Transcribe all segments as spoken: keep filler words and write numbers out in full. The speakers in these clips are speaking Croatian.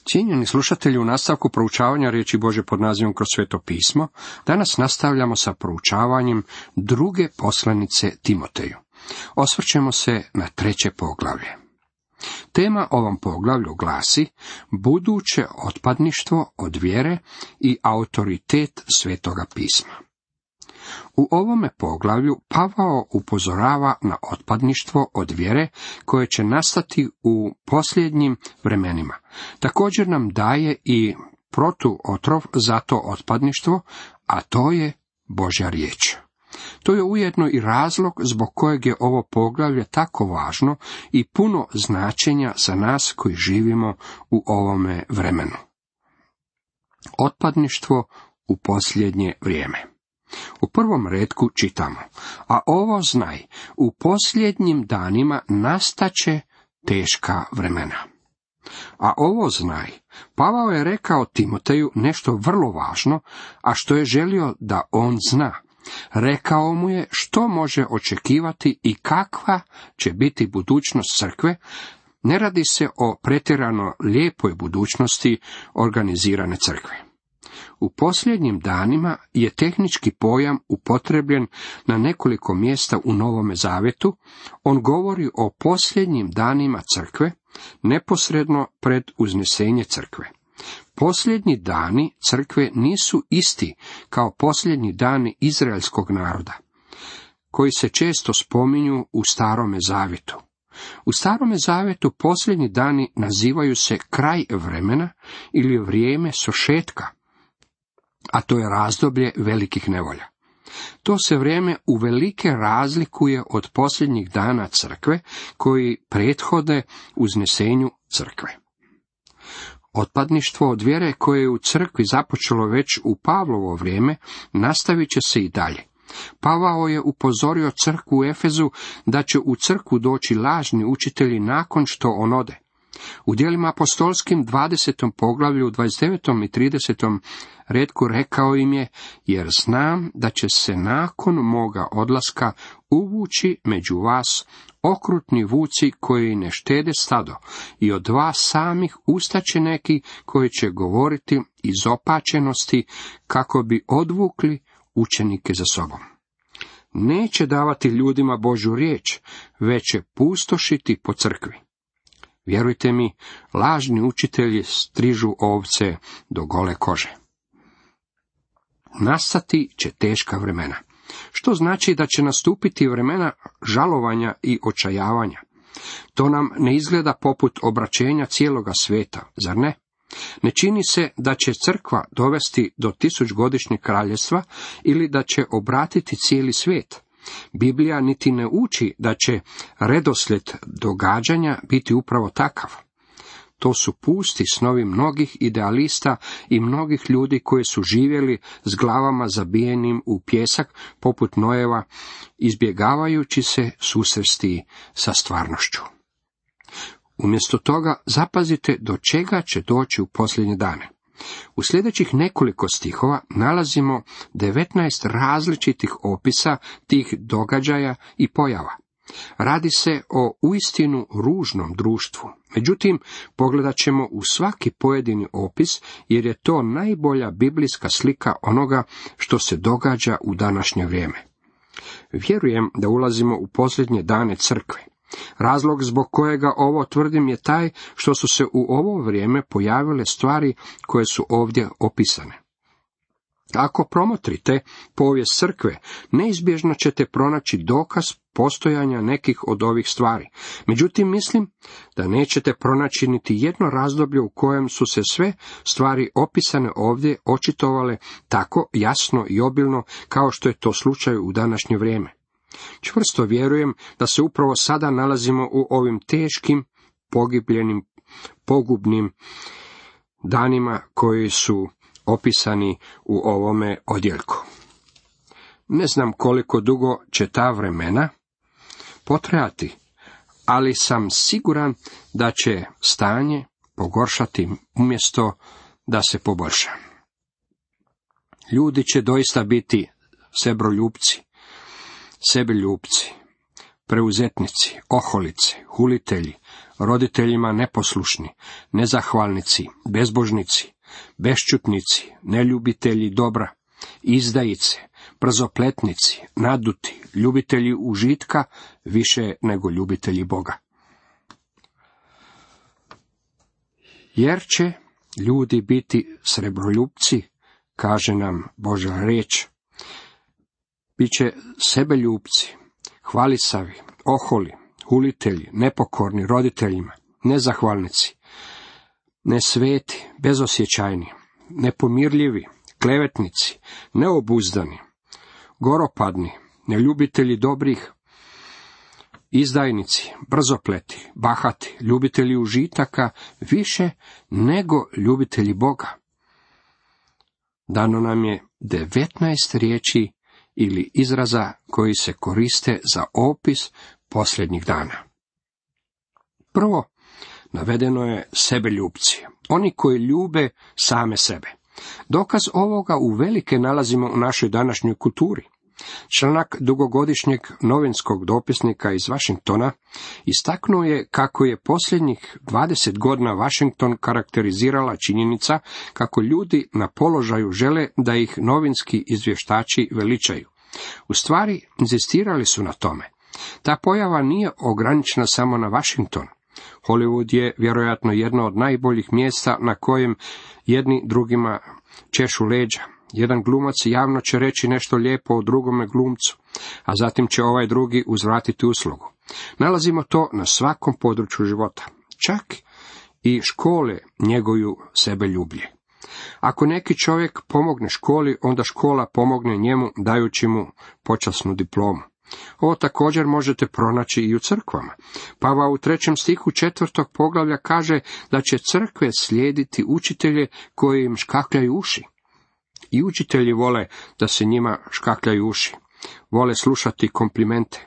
Cijenjeni slušatelji, u nastavku proučavanja riječi Božje pod nazivom Kroz sveto pismo, danas nastavljamo sa proučavanjem druge poslanice Timoteju. Osvrćemo se na treće poglavlje. Tema ovom poglavlju glasi buduće otpadništvo od vjere i autoritet svetoga pisma. U ovome poglavlju Pavao upozorava na otpadništvo od vjere koje će nastati u posljednjim vremenima. Također nam daje i protuotrov za to otpadništvo, a to je Božja riječ. To je ujedno i razlog zbog kojeg je ovo poglavlje tako važno i puno značenja za nas koji živimo u ovome vremenu. Otpadništvo u posljednje vrijeme. U prvom retku čitamo, a ovo znaj, u posljednjim danima nastaće teška vremena. A ovo znaj, Pavao je rekao Timoteju nešto vrlo važno, a što je želio da on zna. Rekao mu je što može očekivati i kakva će biti budućnost crkve. Ne radi se o pretjerano lijepoj budućnosti organizirane crkve. U posljednjim danima je tehnički pojam upotrebljen na nekoliko mjesta u Novome Zavetu. On govori o posljednjim danima crkve, neposredno pred uznesenje crkve. Posljednji dani crkve nisu isti kao posljednji dani izraelskog naroda, koji se često spominju u Starome Zavjetu. U Starome Zavjetu posljednji dani nazivaju se kraj vremena ili vrijeme sošetka, a to je razdoblje velikih nevolja. To se vrijeme uvelike razlikuje od posljednjih dana crkve koji prethode uznesenju crkve. Otpadništvo od vjere koje je u crkvi započelo već u Pavlovo vrijeme nastavit će se i dalje. Pavao je upozorio crkvu u Efezu da će u crkvu doći lažni učitelji nakon što on ode. U djelima apostolskim dvadesetom poglavlju, dvadeset devetom i tridesetom retku rekao im je, jer znam da će se nakon moga odlaska uvući među vas okrutni vuci koji ne štede stado, i od vas samih ustaće neki koji će govoriti iz opačenosti kako bi odvukli učenike za sobom. Neće davati ljudima Božju riječ, već će pustošiti po crkvi. Vjerujte mi, lažni učitelji strižu ovce do gole kože. Nastati će teška vremena, što znači da će nastupiti vremena žalovanja i očajavanja. To nam ne izgleda poput obraćenja cijeloga svijeta, zar ne? Ne čini se da će crkva dovesti do tisućgodišnjeg kraljevstva ili da će obratiti cijeli svijet. Biblija niti ne uči da će redoslijed događanja biti upravo takav. To su pusti snovi mnogih idealista i mnogih ljudi koji su živjeli s glavama zabijenim u pjesak poput Nojeva, izbjegavajući se susresti sa stvarnošću. Umjesto toga zapazite do čega će doći u posljednje dane. U sljedećih nekoliko stihova nalazimo devetnaest različitih opisa tih događaja i pojava. Radi se o uistinu ružnom društvu. Međutim, pogledat ćemo u svaki pojedini opis, jer je to najbolja biblijska slika onoga što se događa u današnje vrijeme. Vjerujem da ulazimo u posljednje dane crkve. Razlog zbog kojega ovo tvrdim je taj što su se u ovo vrijeme pojavile stvari koje su ovdje opisane. Ako promotrite povijest crkve, neizbježno ćete pronaći dokaz postojanja nekih od ovih stvari. Međutim, mislim da nećete pronaći niti jedno razdoblje u kojem su se sve stvari opisane ovdje očitovale tako jasno i obilno kao što je to slučaj u današnje vrijeme. Čvrsto vjerujem da se upravo sada nalazimo u ovim teškim, pogibljenim, pogubnim danima koji su opisani u ovome odjeljku. Ne znam koliko dugo će ta vremena potrajati, ali sam siguran da će stanje pogoršati umjesto da se poboljša. Ljudi će doista biti sebroljupci, sebeljupci. preuzetnici, oholice, hulitelji, roditeljima neposlušni, nezahvalnici, bezbožnici, bešćutnici, neljubitelji dobra, izdajice, brzopletnici, naduti, ljubitelji užitka više nego ljubitelji Boga. Jer će ljudi biti srebroljupci, kaže nam Božja riječ, bit će sebeljupci, hvalisavi, oholi, hulitelji, nepokorni roditeljima, nezahvalnici, nesveti, bezosjećajni, nepomirljivi, klevetnici, neobuzdani, goropadni, neljubitelji dobrih, izdajnici, brzopleti, bahati, ljubitelji užitaka više nego ljubitelji Boga. Dano nam je devetnaest riječi ili izraza koji se koriste za opis posljednjih dana. Prvo, navedeno je sebeljupci, oni koji ljube same sebe. Dokaz ovoga uvelike nalazimo u našoj današnjoj kulturi. Članak dugogodišnjeg novinskog dopisnika iz Washingtona istaknuo je kako je posljednjih dvadeset godina Washington karakterizirala činjenica kako ljudi na položaju žele da ih novinski izvještači veličaju. U stvari, inzistirali su na tome. Ta pojava nije ograničena samo na Washington. Hollywood je vjerojatno jedno od najboljih mjesta na kojem jedni drugima češu leđa. Jedan glumac javno će reći nešto lijepo o drugome glumcu, a zatim će ovaj drugi uzvratiti uslugu. Nalazimo to na svakom području života. Čak i škole njeguju sebeljublje. Ako neki čovjek pomogne školi, onda škola pomogne njemu dajući mu počasnu diplomu. Ovo također možete pronaći i u crkvama. Pavao u trećem stihu četvrtog poglavlja kaže da će crkve slijediti učitelje koji im škakljaju uši. I učitelji vole da se njima škakljaju uši. Vole slušati komplimente.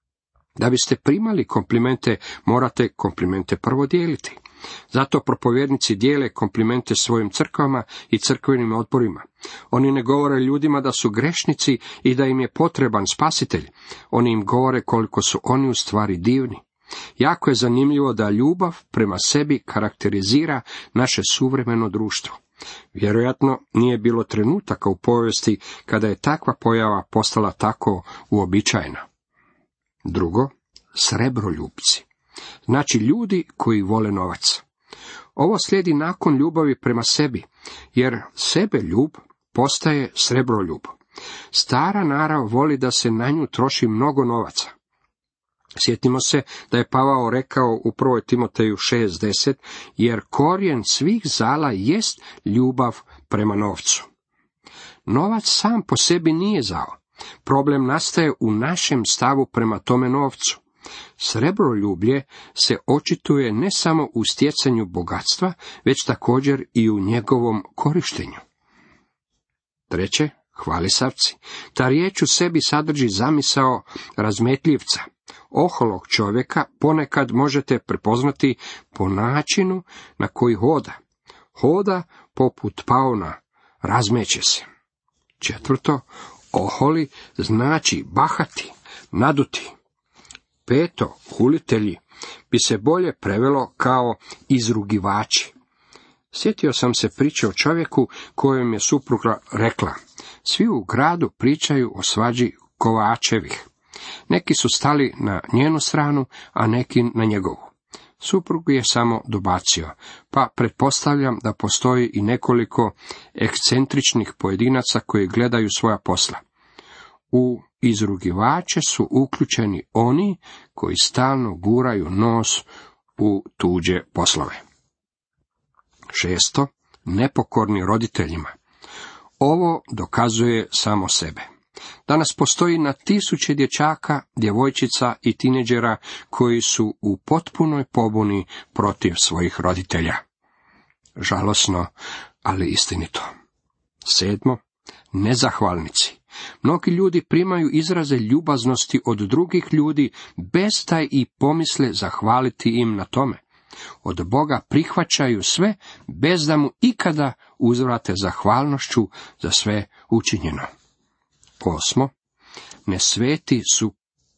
Da biste primali komplimente, morate komplimente prvo dijeliti. Zato propovjednici dijele komplimente svojim crkvama i crkvenim odborima. Oni ne govore ljudima da su grešnici i da im je potreban spasitelj. Oni im govore koliko su oni u stvari divni. Jako je zanimljivo da ljubav prema sebi karakterizira naše suvremeno društvo. Vjerojatno nije bilo trenutaka u povijesti kada je takva pojava postala tako uobičajena. Drugo, srebroljupci. Znači ljudi koji vole novac. Ovo slijedi nakon ljubavi prema sebi, jer sebeljub postaje srebroljub. Stara narav voli da se na nju troši mnogo novaca. Sjetimo se da je Pavao rekao u prvoj Timoteju šest deset, jer korijen svih zala jest ljubav prema novcu. Novac sam po sebi nije zao. Problem nastaje u našem stavu prema tome novcu. Srebroljublje se očituje ne samo u stjecanju bogatstva, već također i u njegovom korištenju. Treće, hvalisavci. Ta riječ u sebi sadrži zamisao razmetljivca. Oholog čovjeka ponekad možete prepoznati po načinu na koji hoda. Hoda poput paona, razmeće se. Četvrto, oholi znači bahati, naduti. Peto, hulitelji bi se bolje prevelo kao izrugivači. Sjetio sam se priče o čovjeku kojem je supruga rekla: svi u gradu pričaju o svađi Kovačevih. Neki su stali na njenu stranu, a neki na njegovu. Suprug je samo dobacio, pa pretpostavljam da postoji i nekoliko ekscentričnih pojedinaca koji gledaju svoja posla. U izrugivače su uključeni oni koji stalno guraju nos u tuđe poslove. Šesto, nepokorni roditeljima. Ovo dokazuje samo sebe. Danas postoji na tisuće dječaka, djevojčica i tineđera koji su u potpunoj pobuni protiv svojih roditelja. Žalosno, ali istinito. Sedmo, nezahvalnici. Mnogi ljudi primaju izraze ljubaznosti od drugih ljudi bez da i pomisle zahvaliti im na tome. Od Boga prihvaćaju sve bez da mu ikada uzvrate zahvalnošću za sve učinjeno. Osmo, nesveti su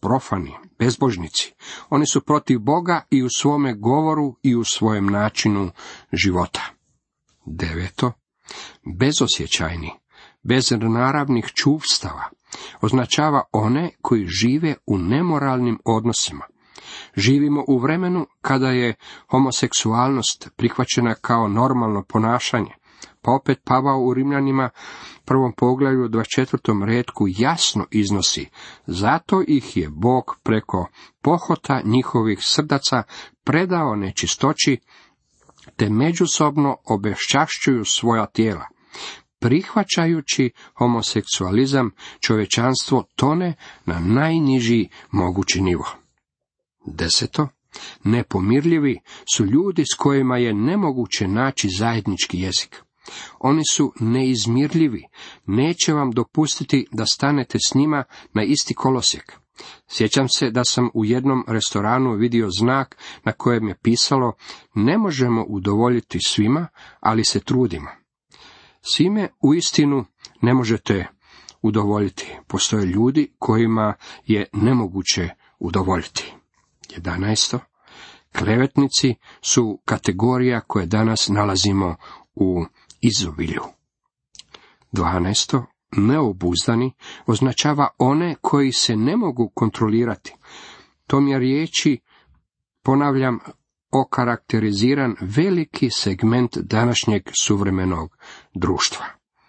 profani, bezbožnici. Oni su protiv Boga i u svome govoru i u svojem načinu života. Deveto. Bezosjećajni, bez naravnih čuvstava, označava one koji žive u nemoralnim odnosima. Živimo u vremenu kada je homoseksualnost prihvaćena kao normalno ponašanje, pa opet Pavao u Rimljanima prvom poglavlju dvadeset četvrtom retku jasno iznosi: zato ih je Bog preko pohota njihovih srdaca predao nečistoći, te međusobno obeščašćuju svoja tijela. Prihvaćajući homoseksualizam, čovječanstvo tone na najniži mogući nivo. Deseto. Nepomirljivi su ljudi s kojima je nemoguće naći zajednički jezik. Oni su neizmirljivi, neće vam dopustiti da stanete s njima na isti kolosijek. Sjećam se da sam u jednom restoranu vidio znak na kojem je pisalo: ne možemo udovoljiti svima, ali se trudimo. Svime uistinu ne možete udovoljiti. Postoje ljudi kojima je nemoguće udovoljiti. Jedanaesto. Klevetnici su kategorija koje danas nalazimo u izobilju. Dvanaesto. Neobuzdani označava one koji se ne mogu kontrolirati. Tom je riječi, ponavljam, okarakteriziran veliki segment današnjeg suvremenog društva.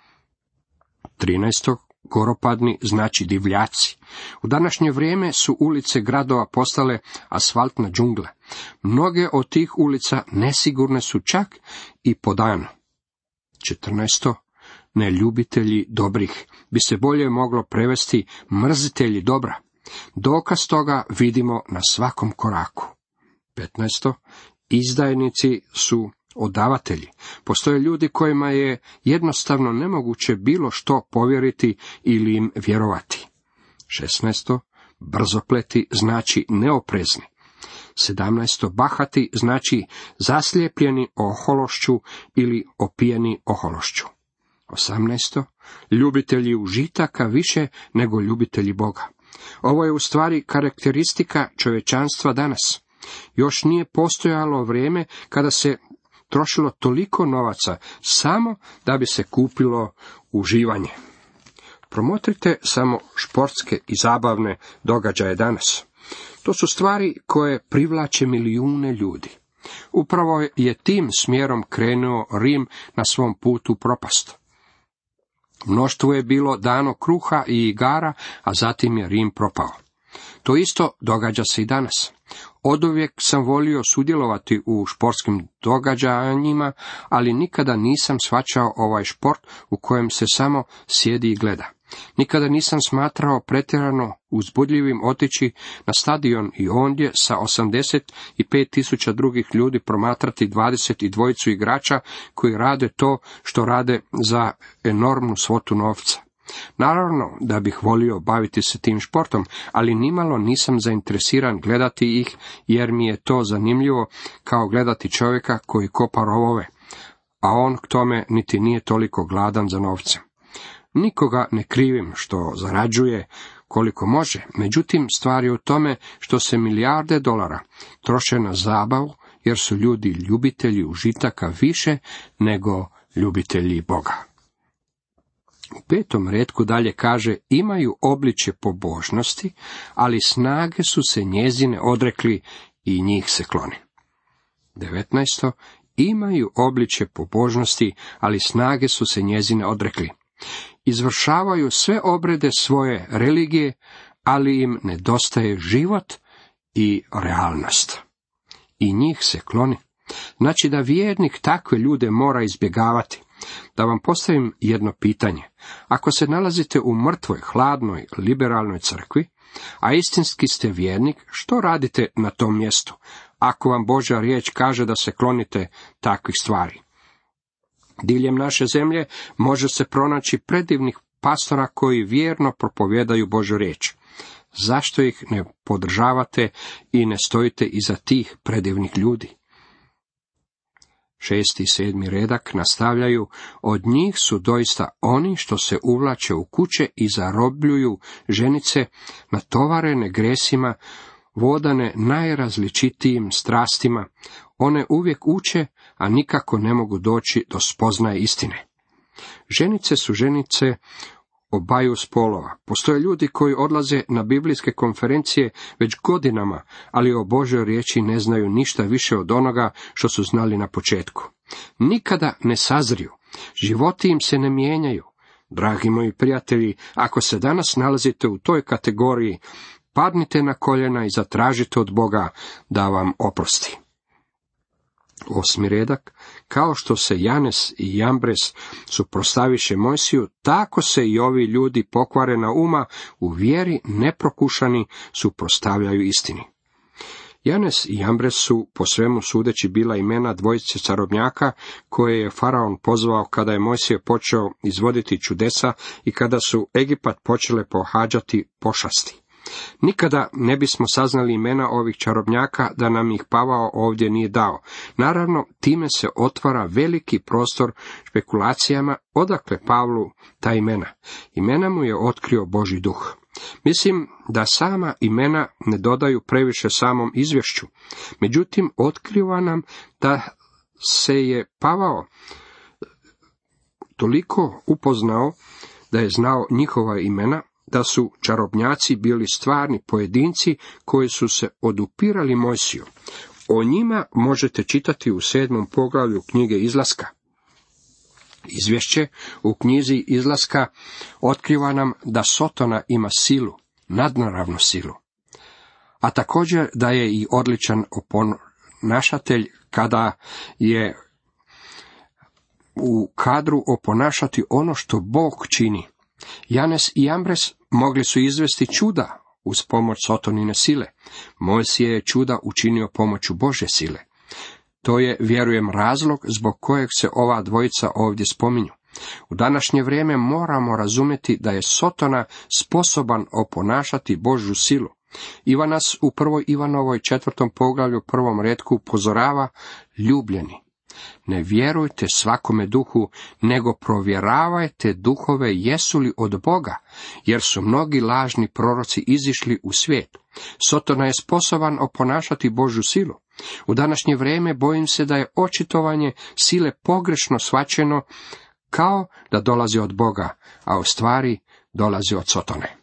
Trinaesto. Goropadni znači divljaci. U današnje vrijeme su ulice gradova postale asfaltna džungle. Mnoge od tih ulica nesigurne su čak i po danu. Četrnaesto. Neljubitelji dobrih bi se bolje moglo prevesti mrzitelji dobra. Dokaz toga vidimo na svakom koraku. Petnaesto. Izdajnici su odavatelji. Postoje ljudi kojima je jednostavno nemoguće bilo što povjeriti ili im vjerovati. Šesnaesto. Brzopleti znači neoprezni. Sedamnaesto. Bahati znači zaslijepljeni ohološću ili opijeni ohološću. Osamnaesto. Ljubitelji užitaka više nego ljubitelji Boga. Ovo je u stvari karakteristika čovječanstva danas. Još nije postojalo vrijeme kada se trošilo toliko novaca samo da bi se kupilo uživanje. Promotrite samo športske i zabavne događaje danas. To su stvari koje privlače milijune ljudi. Upravo je tim smjerom krenuo Rim na svom putu u propast. Mnoštvu je bilo dano kruha i igara, a zatim je Rim propao. To isto događa se i danas. Oduvijek sam volio sudjelovati u športskim događanjima, ali nikada nisam shvaćao ovaj šport u kojem se samo sjedi i gleda. Nikada nisam smatrao pretjerano uzbudljivim otići na stadion i ondje sa osamdeset pet tisuća drugih ljudi promatrati dvadeset dvojicu igrača koji rade to što rade za enormnu svotu novca. Naravno da bih volio baviti se tim športom, ali nimalo nisam zainteresiran gledati ih, jer mi je to zanimljivo kao gledati čovjeka koji kopa rovove, a on k tome niti nije toliko gladan za novce. Nikoga ne krivim što zarađuje koliko može, međutim stvar je u tome što se milijarde dolara troše na zabavu, jer su ljudi ljubitelji užitaka više nego ljubitelji Boga. U petom retku dalje kaže: imaju obličje pobožnosti, ali snage su se njezine odrekli i njih se kloni. devetnaesto. Imaju obličje pobožnosti, ali snage su se njezine odrekli. Izvršavaju sve obrede svoje religije, ali im nedostaje život i realnost. I njih se kloni. Znači da vjernik takve ljude mora izbjegavati. Da vam postavim jedno pitanje. Ako se nalazite u mrtvoj, hladnoj, liberalnoj crkvi, a istinski ste vjernik, što radite na tom mjestu, ako vam Božja riječ kaže da se klonite takvih stvari? Diljem naše zemlje može se pronaći predivnih pastora koji vjerno propovijedaju Božju riječ. Zašto ih ne podržavate i ne stojite iza tih predivnih ljudi? Šesti i sedmi redak nastavljaju, od njih su doista oni što se uvlače u kuće i zarobljuju ženice, natovarene gresima, vodane najrazličitijim strastima, one uvijek uče, a nikako ne mogu doći do spoznaje istine. Ženice su ženice obaju spolova. Postoje ljudi koji odlaze na biblijske konferencije već godinama, ali o Božoj riječi ne znaju ništa više od onoga što su znali na početku. Nikada ne sazriju, životi im se ne mijenjaju. Dragi moji prijatelji, ako se danas nalazite u toj kategoriji, padnite na koljena i zatražite od Boga da vam oprosti. Osmi redak, kao što se Janes i Jambres suprotstaviše Mojsiju, tako se i ovi ljudi pokvarena uma u vjeri neprokušani suprotstavljaju istini. Janes i Jambres su po svemu sudeći bila imena dvojice čarobnjaka koje je faraon pozvao kada je Mojsije počeo izvoditi čudesa i kada su Egipat počele pohađati pošasti. Nikada ne bismo saznali imena ovih čarobnjaka da nam ih Pavao ovdje nije dao. Naravno, time se otvara veliki prostor špekulacijama odakle Pavlu ta imena. Imena mu je otkrio Božji duh. Mislim da sama imena ne dodaju previše samom izvješću. Međutim, otkriva nam da se je Pavao toliko upoznao da je znao njihova imena, da su čarobnjaci bili stvarni pojedinci koji su se odupirali Mojsiju. O njima možete čitati u sedmom poglavlju knjige Izlaska. Izvješće u knjizi Izlaska otkriva nam da Sotona ima silu, nadnaravnu silu, a također da je i odličan oponašatelj kada je u kadru oponašati ono što Bog čini. Janes i Jambres mogli su izvesti čuda uz pomoć Sotonine sile. Mojsije je čuda učinio pomoću Božje sile. To je, vjerujem, razlog zbog kojeg se ova dvojica ovdje spominju. U današnje vrijeme moramo razumjeti da je Sotona sposoban oponašati Božju silu. Ivan nas u prvoj Ivanovoj četvrtom poglavlju prvom retku upozorava: ljubljeni, ne vjerujte svakome duhu, nego provjeravajte duhove jesu li od Boga, jer su mnogi lažni proroci izišli u svijet. Sotona je sposoban oponašati Božju silu. U današnje vrijeme bojim se da je očitovanje sile pogrešno shvaćeno kao da dolazi od Boga, a u stvari dolazi od Sotone.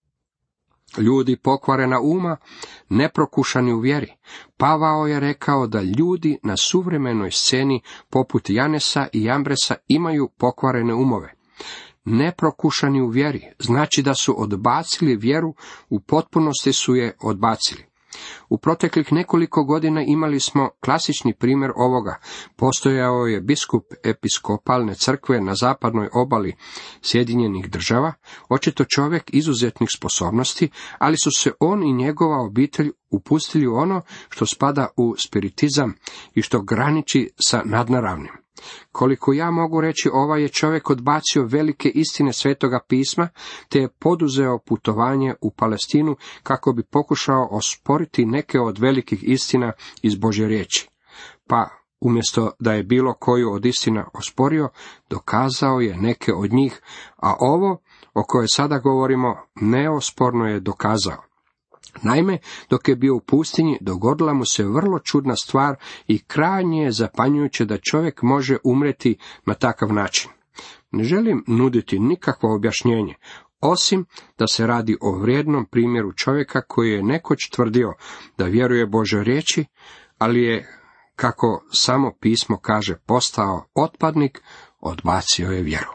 Ljudi pokvarena uma, neprokušani u vjeri. Pavao je rekao da ljudi na suvremenoj sceni poput Janesa i Jambresa imaju pokvarene umove. Neprokušani u vjeri znači da su odbacili vjeru, u potpunosti su je odbacili. U proteklih nekoliko godina imali smo klasični primjer ovoga. Postojao je biskup episkopalne crkve na zapadnoj obali Sjedinjenih država, očito čovjek izuzetnih sposobnosti, ali su se on i njegova obitelj upustili u ono što spada u spiritizam i što graniči sa nadnaravnim. Koliko ja mogu reći, ovaj je čovjek odbacio velike istine Svetoga pisma, te je poduzeo putovanje u Palestinu kako bi pokušao osporiti neke od velikih istina iz Božje riječi. Pa, umjesto da je bilo koju od istina osporio, dokazao je neke od njih, a ovo o kojoj sada govorimo neosporno je dokazao. Naime, dok je bio u pustinji, dogodila mu se vrlo čudna stvar i krajnje je zapanjujuće da čovjek može umreti na takav način. Ne želim nuditi nikakvo objašnjenje, osim da se radi o vrijednom primjeru čovjeka koji je nekoć tvrdio da vjeruje Božoj riječi, ali je, kako samo pismo kaže, postao otpadnik, odbacio je vjeru.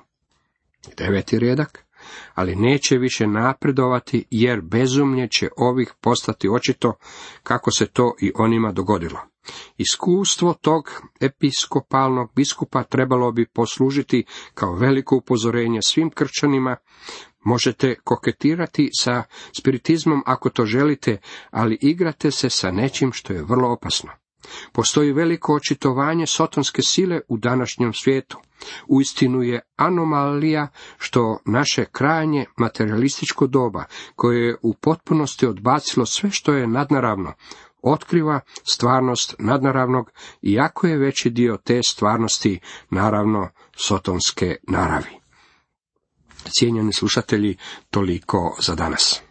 Deveti redak. Ali neće više napredovati, jer bezumlje će ovih postati očito, kako se to i onima dogodilo. Iskustvo tog episkopalnog biskupa trebalo bi poslužiti kao veliko upozorenje svim kršćanima. Možete koketirati sa spiritizmom ako to želite, ali igrate se sa nečim što je vrlo opasno. Postoji veliko očitovanje sotonske sile u današnjem svijetu. Uistinu je anomalija što naše krajnje materialističko doba, koje je u potpunosti odbacilo sve što je nadnaravno, otkriva stvarnost nadnaravnog, iako je veći dio te stvarnosti naravno sotonske naravi. Cijenjeni slušatelji, toliko za danas.